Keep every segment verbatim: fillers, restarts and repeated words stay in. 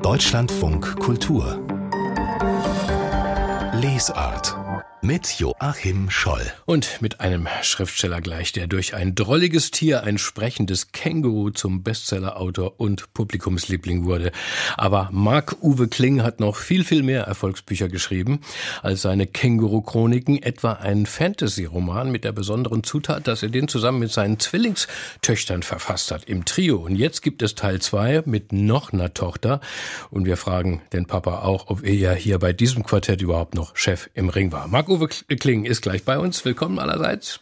Deutschlandfunk Kultur Lesart mit Joachim Scholl. Und mit einem Schriftsteller gleich, der durch ein drolliges Tier, ein sprechendes Känguru, zum Bestsellerautor und Publikumsliebling wurde. Aber Marc-Uwe Kling hat noch viel, viel mehr Erfolgsbücher geschrieben als seine Känguru-Chroniken, etwa ein Fantasy-Roman mit der besonderen Zutat, dass er den zusammen mit seinen Zwillingstöchtern verfasst hat, im Trio. Und jetzt gibt es Teil zwei mit noch einer Tochter. Und wir fragen den Papa auch, ob er ja hier bei diesem Quartett überhaupt noch Chef im Ring war. Marc-Uwe Kling ist gleich bei uns. Willkommen allerseits.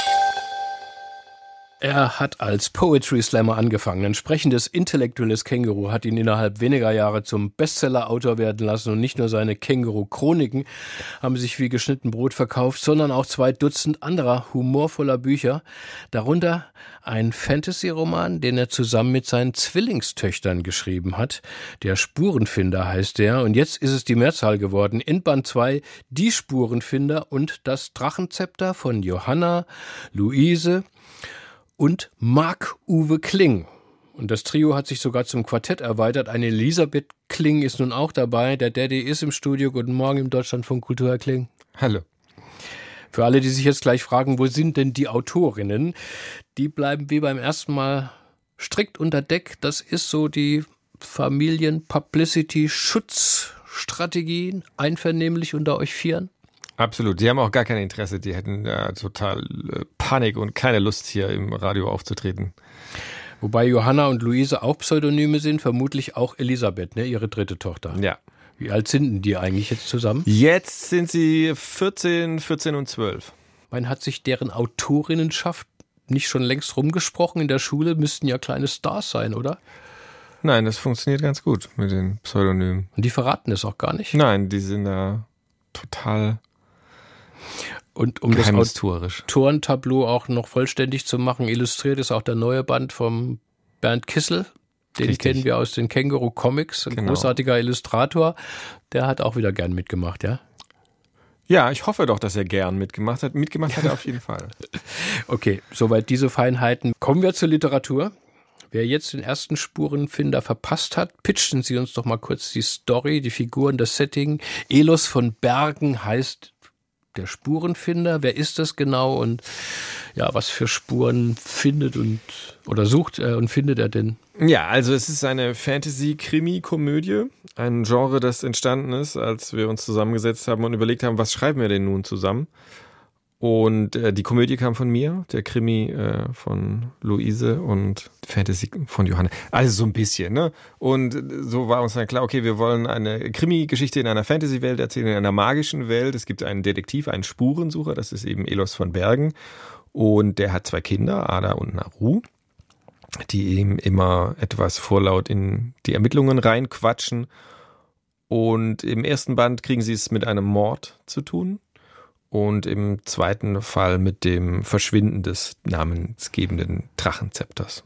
Er hat als Poetry Slammer angefangen. Ein sprechendes, intellektuelles Känguru hat ihn innerhalb weniger Jahre zum Bestseller-Autor werden lassen. Und nicht nur seine Känguru-Chroniken haben sich wie geschnitten Brot verkauft, sondern auch zwei Dutzend anderer humorvoller Bücher. Darunter ein Fantasy-Roman, den er zusammen mit seinen Zwillingstöchtern geschrieben hat. Der Spurenfinder heißt der. Und jetzt ist es die Mehrzahl geworden. In Band zwei Die Spurenfinder und das Drachenzepter von Johanna, Luise und Marc-Uwe Kling. Und das Trio hat sich sogar zum Quartett erweitert. Eine Elisabeth Kling ist nun auch dabei. Der Daddy ist im Studio. Guten Morgen im Deutschlandfunk Kultur, Herr Kling. Hallo. Für alle, die sich jetzt gleich fragen, wo sind denn die Autorinnen? Die bleiben wie beim ersten Mal strikt unter Deck. Das ist so die Familien-Publicity-Schutzstrategien, einvernehmlich unter euch Vieren. Absolut, die haben auch gar kein Interesse, die hätten ja total äh, Panik und keine Lust, hier im Radio aufzutreten. Wobei Johanna und Luise auch Pseudonyme sind, vermutlich auch Elisabeth, ne, ihre dritte Tochter. Ja. Wie alt sind denn die eigentlich jetzt zusammen? Jetzt sind sie vierzehn, vierzehn und zwölf. Wann hat sich deren Autorinnenschaft nicht schon längst rumgesprochen? In der Schule müssten ja kleine Stars sein, oder? Nein, das funktioniert ganz gut mit den Pseudonymen. Und die verraten es auch gar nicht? Nein, die sind da total... Und um das Autorentableau auch noch vollständig zu machen, illustriert ist auch der neue Band vom Bernd Kissel. Den Richtig. Kennen wir aus den Känguru-Comics. Ein Genau. großartiger Illustrator. Der hat auch wieder gern mitgemacht, ja? Ja, ich hoffe doch, dass er gern mitgemacht hat. Mitgemacht hat er auf jeden Fall. Okay, soweit diese Feinheiten. Kommen wir zur Literatur. Wer jetzt den ersten Spurenfinder verpasst hat, pitchen Sie uns doch mal kurz die Story, die Figuren, das Setting. Elos von Bergen heißt der Spurenfinder. Wer ist das genau und ja, was für Spuren findet und oder sucht er und findet er denn? Ja, also es ist eine Fantasy-Krimi-Komödie, ein Genre, das entstanden ist, als wir uns zusammengesetzt haben und überlegt haben, was schreiben wir denn nun zusammen? Und äh, die Komödie kam von mir, der Krimi äh, von Luise und Fantasy von Johanna. Also so ein bisschen, ne? Und so war uns dann klar, okay, wir wollen eine Krimi-Geschichte in einer Fantasy-Welt erzählen, in einer magischen Welt. Es gibt einen Detektiv, einen Spurensucher, das ist eben Elos von Bergen. Und der hat zwei Kinder, Ada und Naru, die ihm immer etwas vorlaut in die Ermittlungen reinquatschen. Und im ersten Band kriegen sie es mit einem Mord zu tun. Und im zweiten Fall mit dem Verschwinden des namensgebenden Drachenzepters.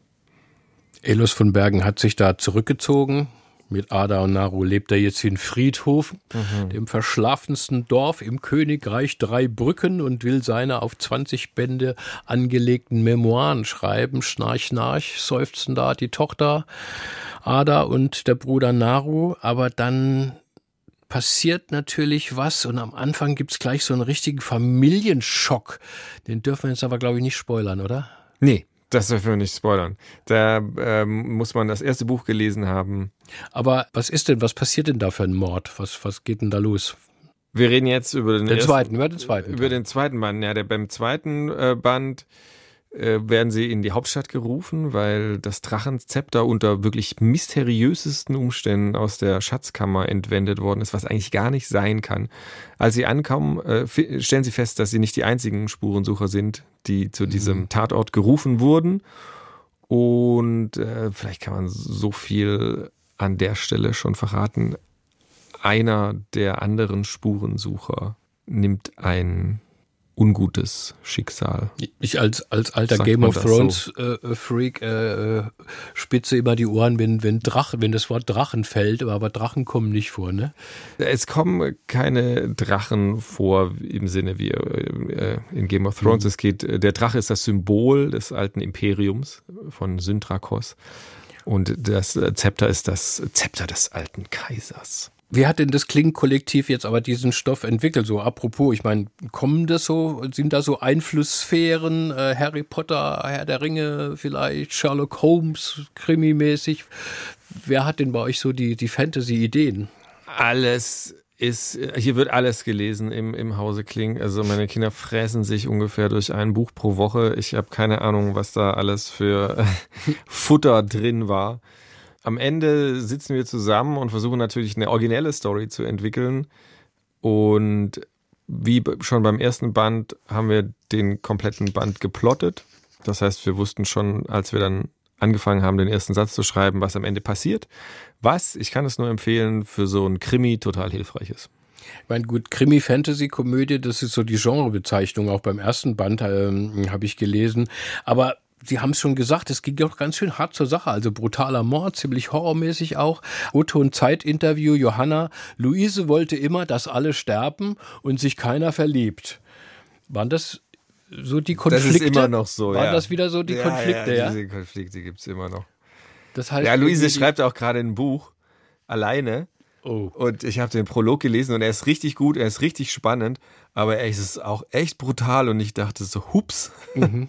Elos von Bergen hat sich da zurückgezogen. Mit Ada und Naru lebt er jetzt in Friedhofen, mhm. dem verschlafensten Dorf im Königreich Dreibrücken, und will seine auf zwanzig Bände angelegten Memoiren schreiben. Schnarch, schnarch, seufzen da die Tochter Ada und der Bruder Naru. Aber dann passiert natürlich was und am Anfang gibt's gleich so einen richtigen Familienschock. Den dürfen wir jetzt aber, glaube ich, nicht spoilern, oder? Nee, das dürfen wir nicht spoilern. Da ähm, muss man das erste Buch gelesen haben. Aber was ist denn, was passiert denn da für ein Mord? Was, was geht denn da los? Wir reden jetzt über den, den ersten, zweiten, über den zweiten. Über den zweiten Band. Ja, der, beim zweiten äh, Band äh, werden sie in die Hauptstadt gerufen, weil das Drachenzepter unter wirklich mysteriösesten Umständen aus der Schatzkammer entwendet worden ist, was eigentlich gar nicht sein kann. Als sie ankommen, äh, f- stellen sie fest, dass sie nicht die einzigen Spurensucher sind, die zu diesem mhm. Tatort gerufen wurden. Und äh, vielleicht kann man so viel an der Stelle schon verraten. Einer der anderen Spurensucher nimmt ein ungutes Schicksal. Ich als, als alter Sagt Game man of das Thrones so? äh, Freak äh, spitze immer die Ohren, wenn, wenn Drachen, wenn das Wort Drachen fällt, aber Drachen kommen nicht vor, ne? Es kommen keine Drachen vor im Sinne wie äh, in Game of Thrones. Mhm. Es geht, der Drache ist das Symbol des alten Imperiums von Syndrakos. Und das Zepter ist das Zepter des alten Kaisers. Wie hat denn das Kling-Kollektiv jetzt aber diesen Stoff entwickelt? So apropos, ich meine, kommen das so, sind da so Einflusssphären, äh, Harry Potter, Herr der Ringe vielleicht, Sherlock Holmes, Krimi-mäßig? Wer hat denn bei euch so die, die Fantasy-Ideen? Alles ist, hier wird alles gelesen im, im Hause Kling. Also meine Kinder fräsen sich ungefähr durch ein Buch pro Woche. Ich habe keine Ahnung, was da alles für Futter drin war. Am Ende sitzen wir zusammen und versuchen natürlich eine originelle Story zu entwickeln. Und wie schon beim ersten Band haben wir den kompletten Band geplottet. Das heißt, wir wussten schon, als wir dann angefangen haben, den ersten Satz zu schreiben, was am Ende passiert. Was, ich kann es nur empfehlen, für so ein Krimi total hilfreich ist. Ich meine, gut, Krimi-Fantasy-Komödie, das ist so die Genrebezeichnung. Auch beim ersten Band ähm, habe ich gelesen. Aber Sie haben es schon gesagt, es ging doch ganz schön hart zur Sache. Also brutaler Mord, ziemlich horrormäßig auch. O-Ton-Zeit-Interview, Johanna. Luise wollte immer, dass alle sterben und sich keiner verliebt. Waren das so die Konflikte? Das ist immer noch so, Waren ja. das wieder so die ja, Konflikte, ja? ja, diese Konflikte gibt es immer noch. Das heißt, ja, Luise schreibt auch gerade ein Buch, alleine. Oh. Und ich habe den Prolog gelesen und er ist richtig gut, er ist richtig spannend, aber er ist auch echt brutal und ich dachte so, hups. Mhm.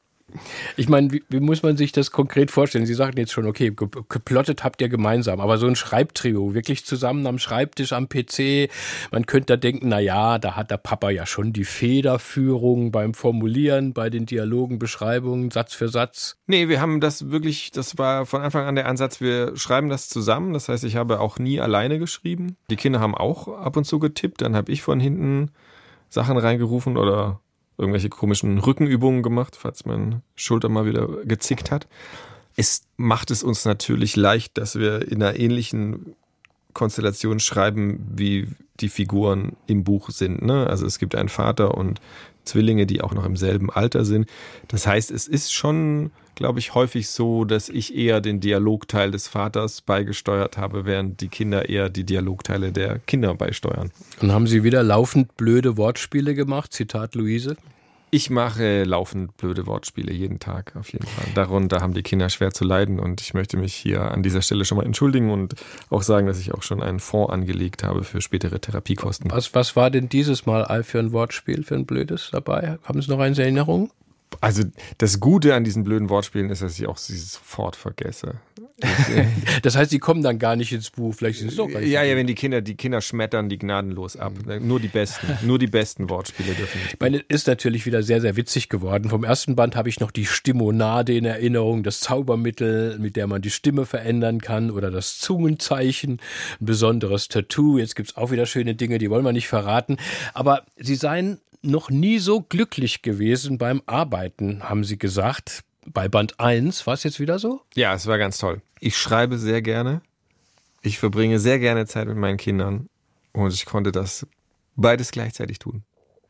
Ich meine, wie, wie muss man sich das konkret vorstellen? Sie sagten jetzt schon, okay, ge- geplottet habt ihr gemeinsam, aber so ein Schreibtrio, wirklich zusammen am Schreibtisch, am P C, man könnte da denken, na ja, da hat der Papa ja schon die Federführung beim Formulieren, bei den Dialogen, Beschreibungen, Satz für Satz. Nee, wir haben das wirklich, das war von Anfang an der Ansatz, wir schreiben das zusammen, das heißt, ich habe auch nie alleine geschrieben. Die Kinder haben auch ab und zu getippt, dann habe ich von hinten Sachen reingerufen oder irgendwelche komischen Rückenübungen gemacht, falls meine Schulter mal wieder gezickt hat. Es macht es uns natürlich leicht, dass wir in einer ähnlichen Konstellation schreiben, wie die Figuren im Buch sind. Ne? Also es gibt einen Vater und Zwillinge, die auch noch im selben Alter sind. Das heißt, es ist schon, glaube ich, häufig so, dass ich eher den Dialogteil des Vaters beigesteuert habe, während die Kinder eher die Dialogteile der Kinder beisteuern. Und haben Sie wieder laufend blöde Wortspiele gemacht? Zitat Luise. Ich mache laufend blöde Wortspiele jeden Tag auf jeden Fall. Darunter haben die Kinder schwer zu leiden und ich möchte mich hier an dieser Stelle schon mal entschuldigen und auch sagen, dass ich auch schon einen Fonds angelegt habe für spätere Therapiekosten. Was, was war denn dieses Mal für ein Wortspiel, für ein blödes dabei? Haben Sie noch eine Erinnerung? Also das Gute an diesen blöden Wortspielen ist, dass ich auch sie sofort vergesse. Das heißt, die kommen dann gar nicht ins Buch. Vielleicht sind es doch gar nicht. Ja, ja, wenn die Kinder, die Kinder schmettern die gnadenlos ab. Nur die besten, nur die besten Wortspiele dürfen nicht. Ich meine, ist natürlich wieder sehr, sehr witzig geworden. Vom ersten Band habe ich noch die Stimmonade in Erinnerung, das Zaubermittel, mit der man die Stimme verändern kann oder das Zungenzeichen, ein besonderes Tattoo. Jetzt gibt es auch wieder schöne Dinge, die wollen wir nicht verraten. Aber sie seien noch nie so glücklich gewesen beim Arbeiten, haben sie gesagt. Bei Band eins war es jetzt wieder so? Ja, es war ganz toll. Ich schreibe sehr gerne. Ich verbringe sehr gerne Zeit mit meinen Kindern. Und ich konnte das beides gleichzeitig tun.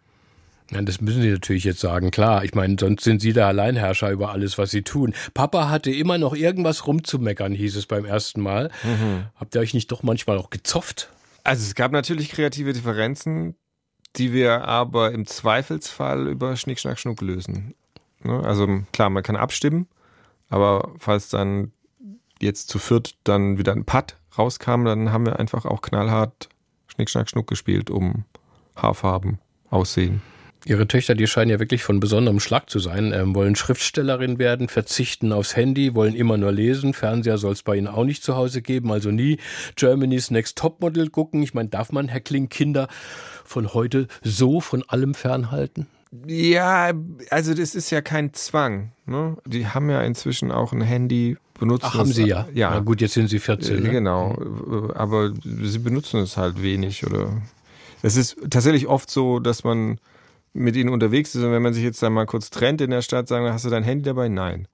Ja, das müssen Sie natürlich jetzt sagen, klar. Ich meine, sonst sind Sie der Alleinherrscher über alles, was Sie tun. Papa hatte immer noch irgendwas rumzumeckern, hieß es beim ersten Mal. Mhm. Habt ihr euch nicht doch manchmal auch gezofft? Also es gab natürlich kreative Differenzen, die wir aber im Zweifelsfall über Schnick, Schnack, Schnuck lösen. Also klar, man kann abstimmen, aber falls dann jetzt zu viert dann wieder ein Putt rauskam, dann haben wir einfach auch knallhart Schnick, Schnack, Schnuck gespielt, um Haarfarben, Aussehen. Ihre Töchter, die scheinen ja wirklich von besonderem Schlag zu sein, ähm, wollen Schriftstellerin werden, verzichten aufs Handy, wollen immer nur lesen, Fernseher soll es bei ihnen auch nicht zu Hause geben, also nie Germany's Next Topmodel gucken. Ich meine, darf man, Herr Kling, Kinder von heute so von allem fernhalten? Ja, also das ist ja kein Zwang. Ne? Die haben ja inzwischen auch ein Handy, benutzen Ach, haben es, sie ja. ja. Na gut, jetzt sind sie vierzehn. Ne? Genau, aber sie benutzen es halt wenig. Oder es ist tatsächlich oft so, dass man mit ihnen unterwegs ist und wenn man sich jetzt da mal kurz trennt in der Stadt, sagen wir, hast du dein Handy dabei? Nein.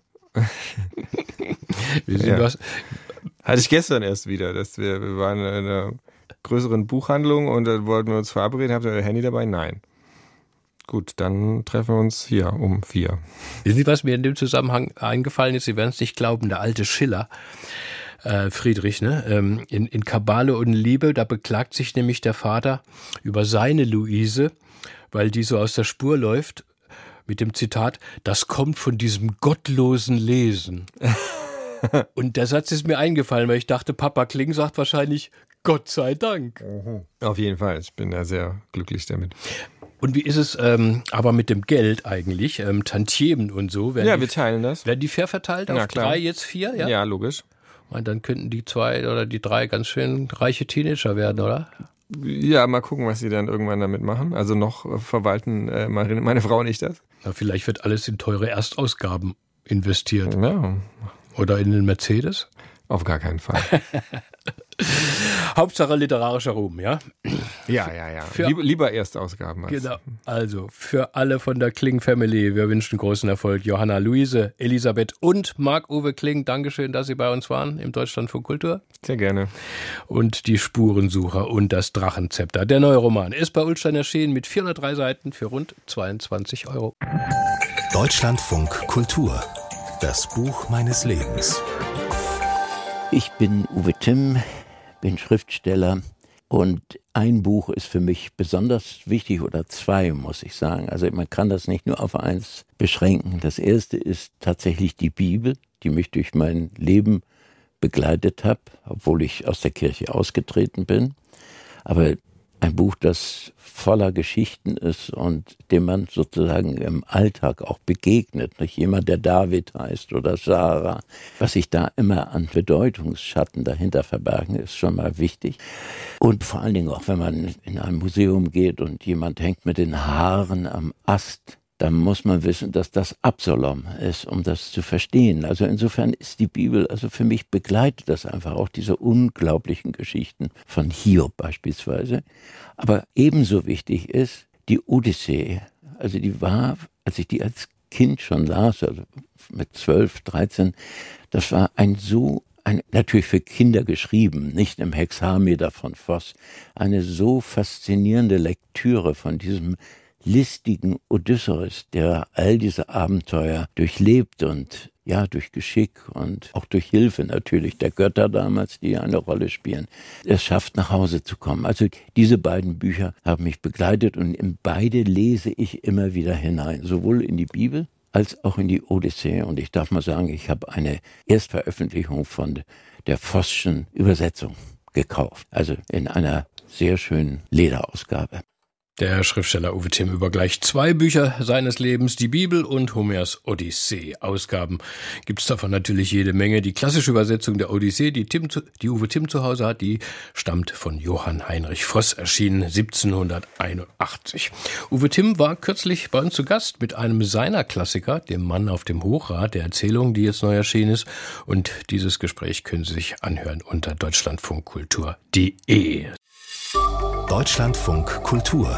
ja. was? Hatte ich gestern erst wieder, dass wir, wir waren in einer größeren Buchhandlung und da wollten wir uns verabreden, habt ihr euer Handy dabei? Nein. Gut, dann treffen wir uns hier um vier. Wissen Sie, was mir in dem Zusammenhang eingefallen ist? Sie werden es nicht glauben, der alte Schiller, äh, Friedrich, ne? Ähm, in, in Kabale und Liebe, da beklagt sich nämlich der Vater über seine Luise, weil die so aus der Spur läuft, mit dem Zitat, das kommt von diesem gottlosen Lesen. Und der Satz ist mir eingefallen, weil ich dachte, Papa Kling sagt wahrscheinlich, Gott sei Dank. Auf jeden Fall, ich bin da sehr glücklich damit. Und wie ist es ähm, aber mit dem Geld eigentlich? Ähm, Tantiemen und so? Ja, die, wir teilen das. Werden die fair verteilt auf Na, klar. drei, jetzt vier? Ja, Ja, logisch. Und dann könnten die zwei oder die drei ganz schön reiche Teenager werden, oder? Ja, mal gucken, was sie dann irgendwann damit machen. Also noch äh, verwalten äh, meine, meine Frau und ich das. Na, vielleicht wird alles in teure Erstausgaben investiert. Ja, Oder in den Mercedes? auf gar keinen Fall. Hauptsache literarischer Ruhm, ja? Ja, ja, ja. Für- Lieber, lieber Erstausgaben. Als Genau. Also für alle von der Kling Family, wir wünschen großen Erfolg. Johanna, Luise, Elisabeth und Marc-Uwe Kling, Dankeschön, dass Sie bei uns waren im Deutschlandfunk Kultur. Sehr gerne. Und die Spurensucher und das Drachenzepter. Der neue Roman ist bei Ullstein erschienen mit vierhundertdrei Seiten für rund zweiundzwanzig Euro. Deutschlandfunk Kultur. Das Buch meines Lebens. Ich bin Uwe Timm, bin Schriftsteller und ein Buch ist für mich besonders wichtig oder zwei, muss ich sagen. Also man kann das nicht nur auf eins beschränken. Das erste ist tatsächlich die Bibel, die mich durch mein Leben begleitet hat, obwohl ich aus der Kirche ausgetreten bin. Aber ein Buch, das voller Geschichten ist und dem man sozusagen im Alltag auch begegnet. Nicht jemand, der David heißt oder Sarah. Was sich da immer an Bedeutungsschatten dahinter verbergen, ist schon mal wichtig. Und vor allen Dingen auch, wenn man in ein Museum geht und jemand hängt mit den Haaren am Ast, dann muss man wissen, dass das Absalom ist, um das zu verstehen. Also insofern ist die Bibel, also für mich begleitet das einfach auch diese unglaublichen Geschichten von Hiob beispielsweise. Aber ebenso wichtig ist die Odyssee. Also die war, als ich die als Kind schon las, also mit zwölf, dreizehn, das war ein so Ein, natürlich für Kinder geschrieben, nicht im Hexameter von Voss, eine so faszinierende Lektüre von diesem listigen Odysseus, der all diese Abenteuer durchlebt und ja, durch Geschick und auch durch Hilfe natürlich der Götter damals, die eine Rolle spielen, es schafft, nach Hause zu kommen. Also diese beiden Bücher haben mich begleitet und in beide lese ich immer wieder hinein, sowohl in die Bibel als auch in die Odyssee. Und ich darf mal sagen, ich habe eine Erstveröffentlichung von der Voßschen Übersetzung gekauft. Also in einer sehr schönen Lederausgabe. Der Schriftsteller Uwe Timm über gleich zwei Bücher seines Lebens, die Bibel und Homers Odyssee. Ausgaben gibt's davon natürlich jede Menge. Die klassische Übersetzung der Odyssee, die, Tim, die Uwe Timm zu Hause hat, die stammt von Johann Heinrich Voss, erschienen siebzehnhunderteinundachtzig. Uwe Timm war kürzlich bei uns zu Gast mit einem seiner Klassiker, dem Mann auf dem Hochrad, der Erzählung, die jetzt neu erschienen ist. Und dieses Gespräch können Sie sich anhören unter deutschlandfunkkultur punkt de. Deutschlandfunk Kultur.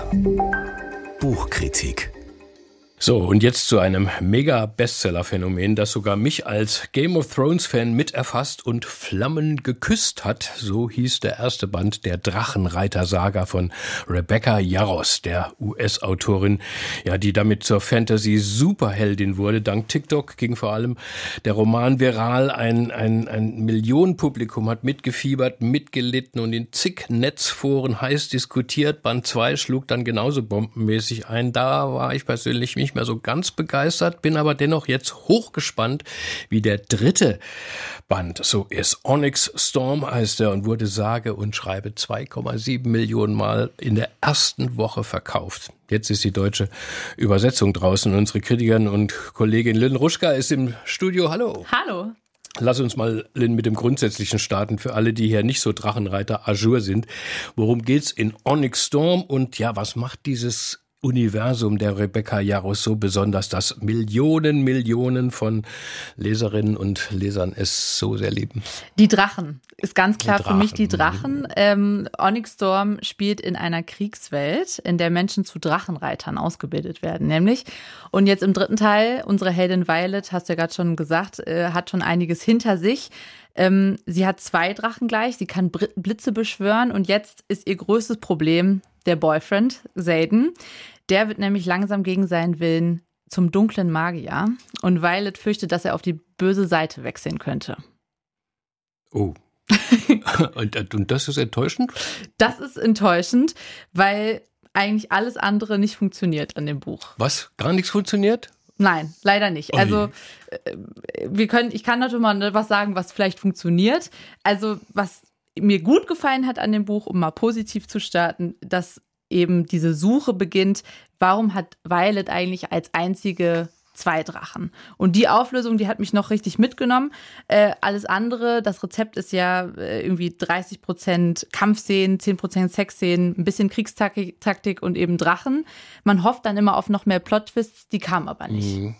Buchkritik. So, und jetzt zu einem Mega-Bestseller-Phänomen, das sogar mich als Game of Thrones-Fan mit erfasst und Flammen geküsst hat. So hieß der erste Band der Drachenreiter-Saga von Rebecca Yarros, der U S-Autorin, ja, die damit zur Fantasy-Superheldin wurde. Dank TikTok ging vor allem der Roman viral. Ein, ein, ein Millionenpublikum hat mitgefiebert, mitgelitten und in zig Netzforen heiß diskutiert. Band zwei schlug dann genauso bombenmäßig ein. Da war ich persönlich nicht mehr so ganz begeistert, bin aber dennoch jetzt hochgespannt, wie der dritte Band so ist. Onyx Storm heißt er und wurde sage und schreibe zwei Komma sieben Millionen Mal in der ersten Woche verkauft. Jetzt ist die deutsche Übersetzung draußen. Unsere Kritikerin und Kollegin Lynn Ruschka ist im Studio. Hallo. Hallo. Lass uns mal, Lynn, mit dem Grundsätzlichen starten, für alle, die hier nicht so Drachenreiter Azur sind. Worum geht's in Onyx Storm und ja, was macht dieses Universum der Rebecca Yarros so besonders, dass Millionen, Millionen von Leserinnen und Lesern es so sehr lieben? Die Drachen. Ist ganz klar für mich die Drachen. Drachen. Ähm, Onyx Storm spielt in einer Kriegswelt, in der Menschen zu Drachenreitern ausgebildet werden, nämlich. Und jetzt im dritten Teil, unsere Heldin Violet, hast du ja gerade schon gesagt, äh, hat schon einiges hinter sich. Ähm, sie hat zwei Drachen gleich, sie kann Br- Blitze beschwören und jetzt ist ihr größtes Problem der Boyfriend, Xaden. Der wird nämlich langsam gegen seinen Willen zum dunklen Magier und Violet fürchtet, dass er auf die böse Seite wechseln könnte. Oh. und, und das ist enttäuschend? Das ist enttäuschend, weil eigentlich alles andere nicht funktioniert an dem Buch. Was? Gar nichts funktioniert? Nein, leider nicht. Oh, also wir können, ich kann natürlich mal was sagen, was vielleicht funktioniert. Also was mir gut gefallen hat an dem Buch, um mal positiv zu starten, dass eben diese Suche beginnt, warum hat Violet eigentlich als einzige zwei Drachen? Und die Auflösung, die hat mich noch richtig mitgenommen. Äh, alles andere, das Rezept ist ja äh, irgendwie dreißig Prozent Kampfszenen, zehn Prozent Sexszenen, ein bisschen Kriegstaktik Taktik und eben Drachen. Man hofft dann immer auf noch mehr Plot-Twists, die kamen aber nicht. Mhm.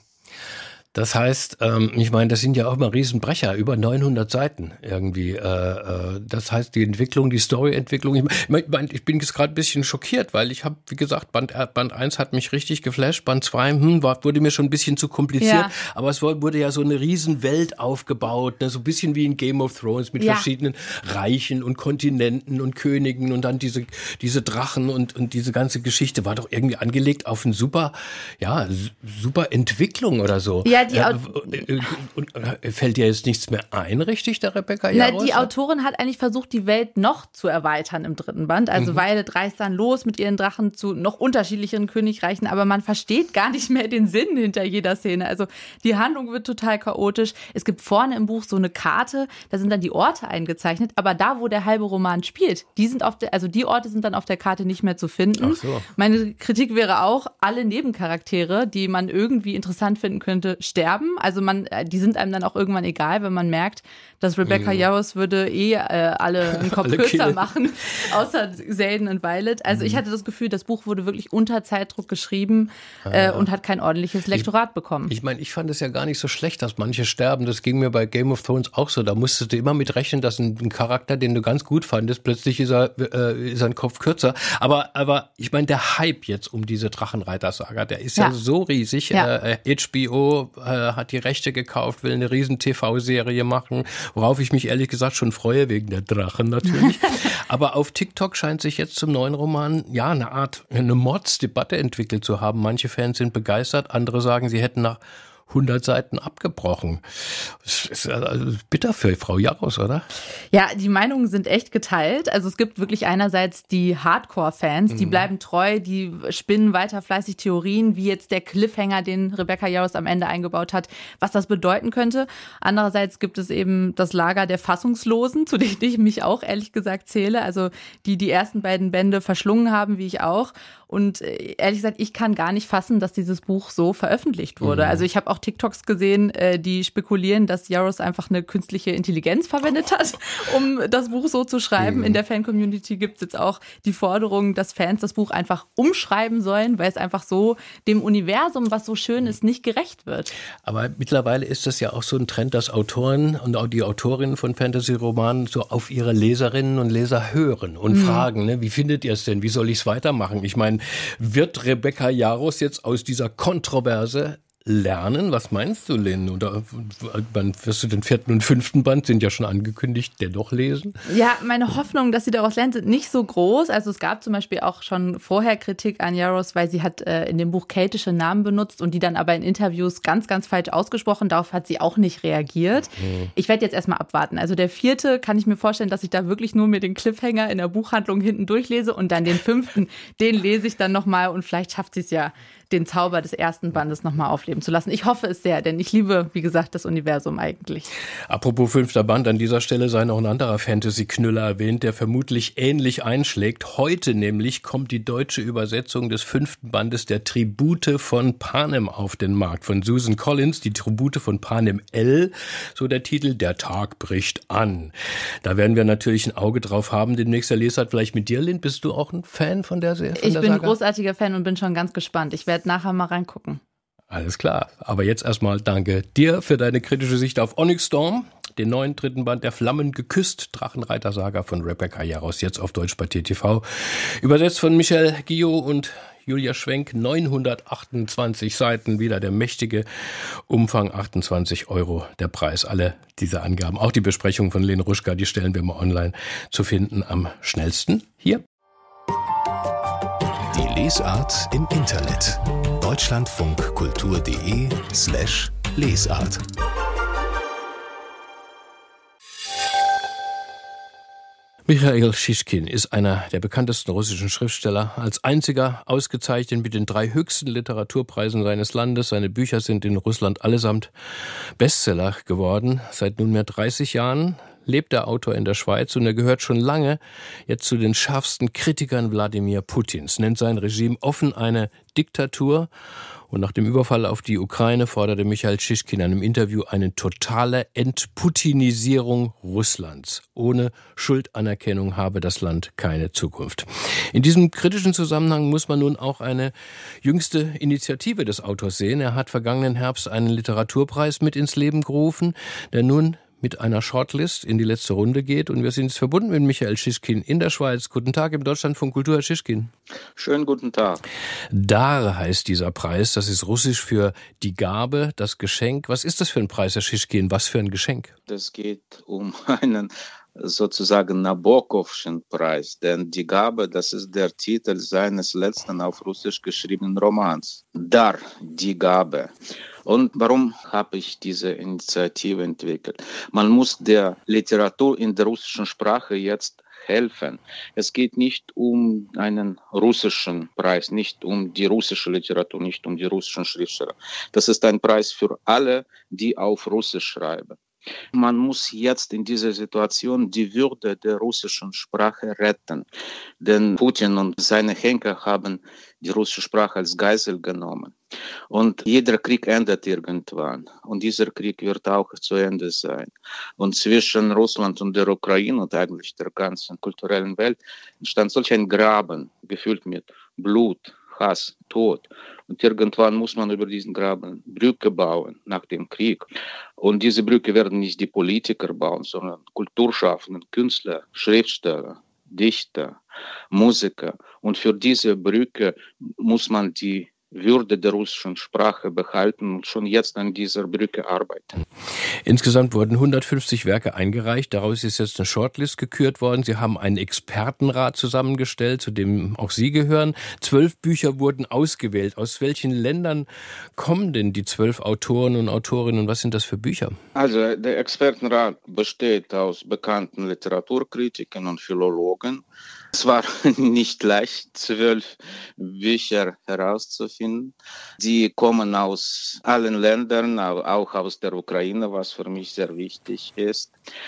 Das heißt, ähm, ich meine, das sind ja auch mal Riesenbrecher, über neunhundert Seiten irgendwie. Äh, äh, das heißt, die Entwicklung, die Storyentwicklung. Ich, mein, ich bin jetzt gerade ein bisschen schockiert, weil ich habe, wie gesagt, Band, Band eins hat mich richtig geflasht, Band zwei hm, war, wurde mir schon ein bisschen zu kompliziert, ja. aber es wurde ja so eine Riesenwelt aufgebaut, ne? So ein bisschen wie in Game of Thrones mit ja. verschiedenen Reichen und Kontinenten und Königen und dann diese, diese Drachen und, und diese ganze Geschichte war doch irgendwie angelegt auf eine super, ja, super Entwicklung oder so. Ja, Die äh, und, fällt dir jetzt nichts mehr ein, richtig, der Rebecca Yarros? Na, die Autorin hat eigentlich versucht, die Welt noch zu erweitern im dritten Band. Also mhm. Violet reist dann los mit ihren Drachen zu noch unterschiedlicheren Königreichen, aber man versteht gar nicht mehr den Sinn hinter jeder Szene. Also die Handlung wird total chaotisch. Es gibt vorne im Buch so eine Karte, da sind dann die Orte eingezeichnet, aber da, wo der halbe Roman spielt, die sind auf der, also die Orte sind dann auf der Karte nicht mehr zu finden. Ach so. Meine Kritik wäre auch, alle Nebencharaktere, die man irgendwie interessant finden könnte, sterben. Also man, die sind einem dann auch irgendwann egal, wenn man merkt, dass Rebecca mhm. Yarros würde eh äh, alle einen Kopf kürzer killen. machen, außer Selden und Violet. Also mhm. ich hatte das Gefühl, das Buch wurde wirklich unter Zeitdruck geschrieben äh, und hat kein ordentliches Lektorat ich, bekommen. Ich meine, ich fand es ja gar nicht so schlecht, dass manche sterben. Das ging mir bei Game of Thrones auch so. Da musstest du immer mit rechnen, dass ein, ein Charakter, den du ganz gut fandest, plötzlich ist er, äh, ist ein Kopf kürzer. Aber, aber ich meine, der Hype jetzt um diese Drachenreiter-Saga, der ist ja, ja so riesig. Ja. Äh, H B O äh, hat die Rechte gekauft, will eine riesen T V-Serie machen, worauf ich mich ehrlich gesagt schon freue, wegen der Drachen natürlich. Aber auf TikTok scheint sich jetzt zum neuen Roman ja eine Art, eine Mordsdebatte entwickelt zu haben. Manche Fans sind begeistert, andere sagen, sie hätten nach hundert Seiten abgebrochen. Das ist also bitter für Frau Yarros, oder? Ja, die Meinungen sind echt geteilt. Also es gibt wirklich einerseits die Hardcore-Fans, die mhm. bleiben treu, die spinnen weiter fleißig Theorien, wie jetzt der Cliffhanger, den Rebecca Yarros am Ende eingebaut hat, was das bedeuten könnte. Andererseits gibt es eben das Lager der Fassungslosen, zu denen ich mich auch ehrlich gesagt zähle, also die die ersten beiden Bände verschlungen haben, wie ich auch. Und ehrlich gesagt, ich kann gar nicht fassen, dass dieses Buch so veröffentlicht wurde. Mhm. Also ich habe auch TikToks gesehen, die spekulieren, dass Yarros einfach eine künstliche Intelligenz verwendet hat, um das Buch so zu schreiben. Mhm. In der Fan-Community gibt es jetzt auch die Forderung, dass Fans das Buch einfach umschreiben sollen, weil es einfach so dem Universum, was so schön ist, nicht gerecht wird. Aber mittlerweile ist das ja auch so ein Trend, dass Autoren und auch die Autorinnen von Fantasy-Romanen so auf ihre Leserinnen und Leser hören und mhm. fragen, ne, wie findet ihr es denn? Wie soll ich es weitermachen? Ich meine, wird Rebecca Yarros jetzt aus dieser Kontroverse lernen? Was meinst du, Lynn? Oder wann wirst du den vierten und fünften Band, sind ja schon angekündigt, dennoch lesen? Ja, meine Hoffnungen, dass sie daraus lernt, sind nicht so groß. Also es gab zum Beispiel auch schon vorher Kritik an Yarros, weil sie hat äh, in dem Buch keltische Namen benutzt und die dann aber in Interviews ganz, ganz falsch ausgesprochen. Darauf hat sie auch nicht reagiert. Mhm. Ich werde jetzt erstmal abwarten. Also der vierte kann ich mir vorstellen, dass ich da wirklich nur mir den Cliffhanger in der Buchhandlung hinten durchlese und dann den fünften, den lese ich dann nochmal und vielleicht schafft sie es ja, den Zauber des ersten Bandes nochmal aufleben zu lassen. Ich hoffe es sehr, denn ich liebe, wie gesagt, das Universum eigentlich. Apropos fünfter Band, an dieser Stelle sei noch ein anderer Fantasy-Knüller erwähnt, der vermutlich ähnlich einschlägt. Heute nämlich kommt die deutsche Übersetzung des fünften Bandes der Tribute von Panem auf den Markt von Susan Collins, die Tribute von Panem L, so der Titel, der Tag bricht an. Da werden wir natürlich ein Auge drauf haben. Demnächst der Leser hat vielleicht mit dir, Lynn, bist du auch ein Fan von der Serie? Ich bin ein großartiger Fan und bin schon ganz gespannt. Ich werde nachher mal reingucken. Alles klar. Aber jetzt erstmal danke dir für deine kritische Sicht auf Onyx Storm, den neuen dritten Band der Flammen geküsst, Drachenreiter-Saga von Rebecca Yarros, jetzt auf Deutsch bei T T V. Übersetzt von Michel Guillot und Julia Schwenk, neunhundertachtundzwanzig Seiten, wieder der mächtige Umfang, achtundzwanzig Euro der Preis. Alle diese Angaben, auch die Besprechung von Lynn Ruschka, die stellen wir mal online zu finden, am schnellsten hier. Die Lesart im Internet. deutschlandfunkkultur.de slash Lesart. Michail Schischkin ist einer der bekanntesten russischen Schriftsteller, als einziger ausgezeichnet mit den drei höchsten Literaturpreisen seines Landes. Seine Bücher sind in Russland allesamt Bestseller geworden. Seit nunmehr dreißig Jahren lebt der Autor in der Schweiz und er gehört schon lange jetzt zu den schärfsten Kritikern Wladimir Putins, nennt sein Regime offen eine Diktatur. Und nach dem Überfall auf die Ukraine forderte Michail Schischkin in einem Interview eine totale Entputinisierung Russlands. Ohne Schuldanerkennung habe das Land keine Zukunft. In diesem kritischen Zusammenhang muss man nun auch eine jüngste Initiative des Autors sehen. Er hat vergangenen Herbst einen Literaturpreis mit ins Leben gerufen, der nun mit einer Shortlist in die letzte Runde geht. Und wir sind jetzt verbunden mit Michail Schischkin in der Schweiz. Guten Tag im Deutschlandfunk Kultur, Herr Schischkin. Schönen guten Tag. Dar heißt dieser Preis. Das ist russisch für die Gabe, das Geschenk. Was ist das für ein Preis, Herr Schischkin? Was für ein Geschenk? Das geht um einen sozusagen Nabokovschen Preis, denn die Gabe, das ist der Titel seines letzten auf Russisch geschriebenen Romans. Dar, die Gabe. Und warum habe ich diese Initiative entwickelt? Man muss der Literatur in der russischen Sprache jetzt helfen. Es geht nicht um einen russischen Preis, nicht um die russische Literatur, nicht um die russischen Schriftsteller. Das ist ein Preis für alle, die auf Russisch schreiben. Man muss jetzt in dieser Situation die Würde der russischen Sprache retten. Denn Putin und seine Henker haben die russische Sprache als Geisel genommen. Und jeder Krieg endet irgendwann. Und dieser Krieg wird auch zu Ende sein. Und zwischen Russland und der Ukraine und eigentlich der ganzen kulturellen Welt entstand solch ein Graben, gefüllt mit Blut, Hass, Tod. Und irgendwann muss man über diesen Graben Brücke bauen nach dem Krieg. Und diese Brücke werden nicht die Politiker bauen, sondern Kulturschaffende, Künstler, Schriftsteller, Dichter, Musiker. Und für diese Brücke muss man die Würde der russischen Sprache behalten und schon jetzt an dieser Brücke arbeiten. Insgesamt wurden hundertfünfzig Werke eingereicht. Daraus ist jetzt eine Shortlist gekürt worden. Sie haben einen Expertenrat zusammengestellt, zu dem auch Sie gehören. Zwölf Bücher wurden ausgewählt. Aus welchen Ländern kommen denn die zwölf Autoren und Autorinnen und was sind das für Bücher? Also der Expertenrat besteht aus bekannten Literaturkritikern und Philologen. Es war nicht leicht, zwölf Bücher herauszufinden. Die kommen aus allen Ländern, auch aus der Ukraine, was für mich sehr wichtig ist.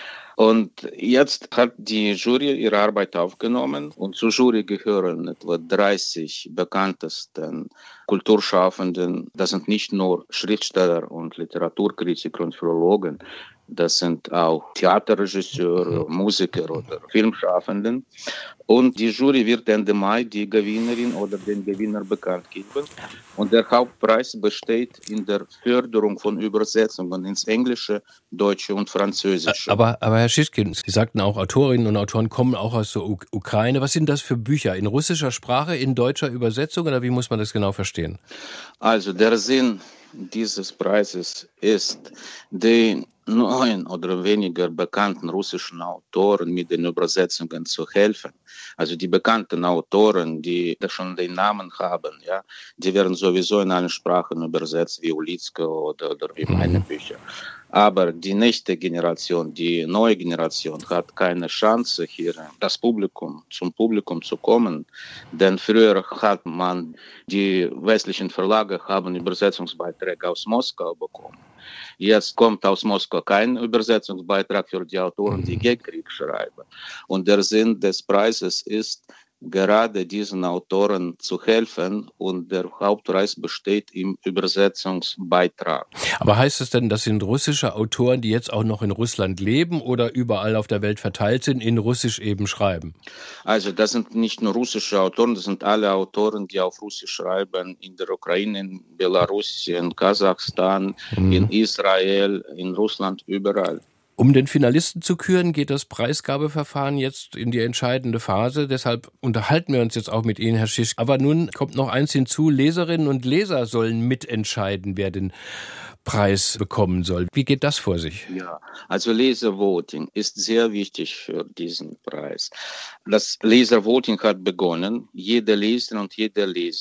Und jetzt hat die Jury ihre Arbeit aufgenommen und zur Jury gehören etwa dreißig bekanntesten Kulturschaffenden. Das sind nicht nur Schriftsteller und Literaturkritiker und Philologen, das sind auch Theaterregisseure, Musiker oder Filmschaffenden. Und die Jury wird Ende Mai die Gewinnerin oder den Gewinner bekannt geben. Und der Hauptpreis besteht in der Förderung von Übersetzungen ins Englische, Deutsche und Französische. Aber, aber Herr Schischkin, Sie sagten auch, Autorinnen und Autoren kommen auch aus der U- Ukraine. Was sind das für Bücher? In russischer Sprache, in deutscher Übersetzung oder wie muss man das genau verstehen? Also der Sinn dieses Preises ist, den neun oder weniger bekannten russischen Autoren mit den Übersetzungen zu helfen. Also die bekannten Autoren, die schon den Namen haben, ja, die werden sowieso in allen Sprachen übersetzt, wie Ulitzka oder, oder wie meine Bücher. Aber die nächste Generation, die neue Generation, hat keine Chance, hier das Publikum, zum Publikum zu kommen. Denn früher hat man, die westlichen Verlage haben Übersetzungsbeiträge aus Moskau bekommen. Jetzt kommt aus Moskau kein Übersetzungsbeitrag für die Autoren, die gegen Krieg schreiben. Und der Sinn des Preises ist, gerade diesen Autoren zu helfen und der Hauptpreis besteht im Übersetzungsbeitrag. Aber heißt es denn, das sind russische Autoren, die jetzt auch noch in Russland leben oder überall auf der Welt verteilt sind, in Russisch eben schreiben? Also das sind nicht nur russische Autoren, das sind alle Autoren, die auf Russisch schreiben, in der Ukraine, in Belarus, in Kasachstan, mhm. in Israel, in Russland, überall. Um den Finalisten zu küren, geht das Preisgabeverfahren jetzt in die entscheidende Phase. Deshalb unterhalten wir uns jetzt auch mit Ihnen, Herr Schisch. Aber nun kommt noch eins hinzu. Leserinnen und Leser sollen mitentscheiden, wer den Preis bekommen soll. Wie geht das vor sich? Ja, also Leservoting ist sehr wichtig für diesen Preis. Das Leservoting hat begonnen. Jede Leserin und jeder Leser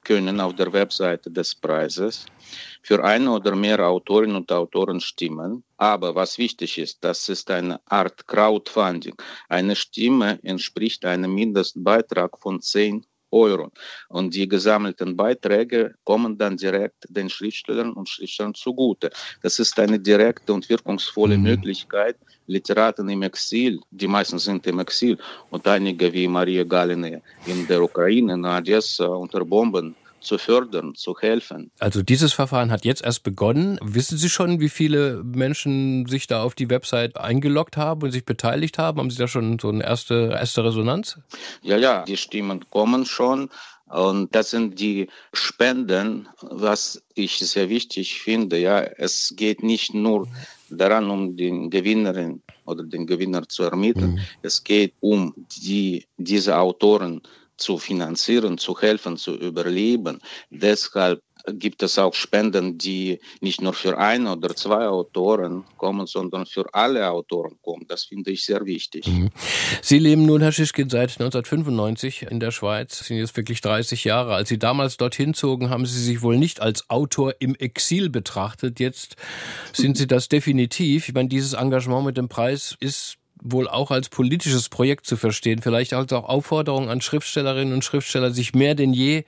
können auf der Webseite des Preises für eine oder mehr Autorinnen und Autoren stimmen. Aber was wichtig ist, das ist eine Art Crowdfunding. Eine Stimme entspricht einem Mindestbeitrag von zehn Euro. Und die gesammelten Beiträge kommen dann direkt den Schriftstellern und Schriftstellern zugute. Das ist eine direkte und wirkungsvolle mhm. Möglichkeit, Literaten im Exil, die meisten sind im Exil, und einige wie Maria Galina in der Ukraine, in Odessa unter Bomben, zu fördern, zu helfen. Also dieses Verfahren hat jetzt erst begonnen. Wissen Sie schon, wie viele Menschen sich da auf die Website eingeloggt haben und sich beteiligt haben? Haben Sie da schon so eine erste, erste Resonanz? Ja, ja, die Stimmen kommen schon. Und das sind die Spenden, was ich sehr wichtig finde. Ja, es geht nicht nur daran, um den Gewinnerin oder den Gewinner zu ermitteln. Mhm. Es geht um die, diese Autoren zu finanzieren, zu helfen, zu überleben. Deshalb gibt es auch Spenden, die nicht nur für ein oder zwei Autoren kommen, sondern für alle Autoren kommen. Das finde ich sehr wichtig. Mhm. Sie leben nun, Herr Schischkin, seit neunzehnhundertfünfundneunzig in der Schweiz, sind jetzt wirklich dreißig Jahre. Als Sie damals dorthin zogen, haben Sie sich wohl nicht als Autor im Exil betrachtet. Jetzt sind Sie das definitiv. Ich meine, dieses Engagement mit dem Preis ist wohl auch als politisches Projekt zu verstehen, vielleicht als auch Aufforderung an Schriftstellerinnen und Schriftsteller, sich mehr denn je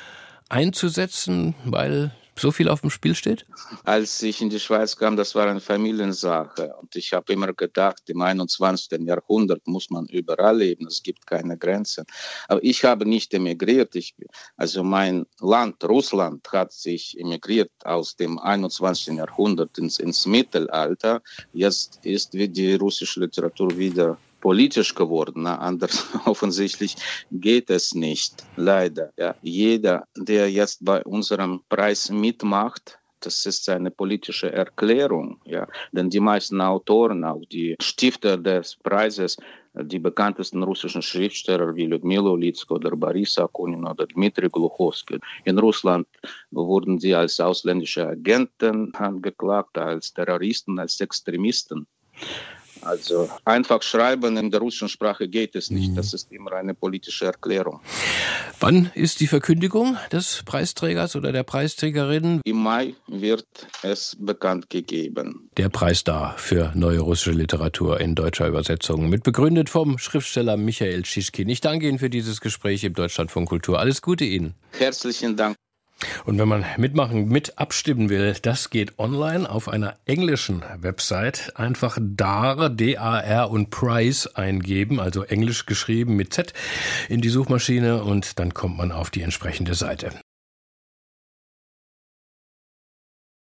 einzusetzen, weil so viel auf dem Spiel steht? Als ich in die Schweiz kam, das war eine Familiensache. Und ich habe immer gedacht, im einundzwanzigsten Jahrhundert muss man überall leben, es gibt keine Grenzen. Aber ich habe nicht emigriert. Ich, also mein Land, Russland, hat sich emigriert aus dem einundzwanzigsten Jahrhundert ins, ins Mittelalter. Jetzt ist die russische Literatur wieder politisch geworden. Na, anders offensichtlich geht es nicht, leider. Ja, jeder, der jetzt bei unserem Preis mitmacht, das ist eine politische Erklärung. Ja, denn die meisten Autoren, auch die Stifter des Preises, die bekanntesten russischen Schriftsteller wie Lyudmila Ulitskaya oder Boris Akunin oder Dmitri Gluchowski. In Russland wurden sie als ausländische Agenten angeklagt, als Terroristen, als Extremisten. Also einfach schreiben in der russischen Sprache geht es nicht. Das ist immer eine politische Erklärung. Wann ist die Verkündigung des Preisträgers oder der Preisträgerin? Im Mai wird es bekannt gegeben. Der Preis da für neue russische Literatur in deutscher Übersetzung. Mit begründet vom Schriftsteller Michael Schischkin. Ich danke Ihnen für dieses Gespräch im Deutschlandfunk Kultur. Alles Gute Ihnen. Herzlichen Dank. Und wenn man mitmachen, mit abstimmen will, das geht online auf einer englischen Website. Einfach Dar, D A R und Price eingeben, also englisch geschrieben mit Z, in die Suchmaschine und dann kommt man auf die entsprechende Seite.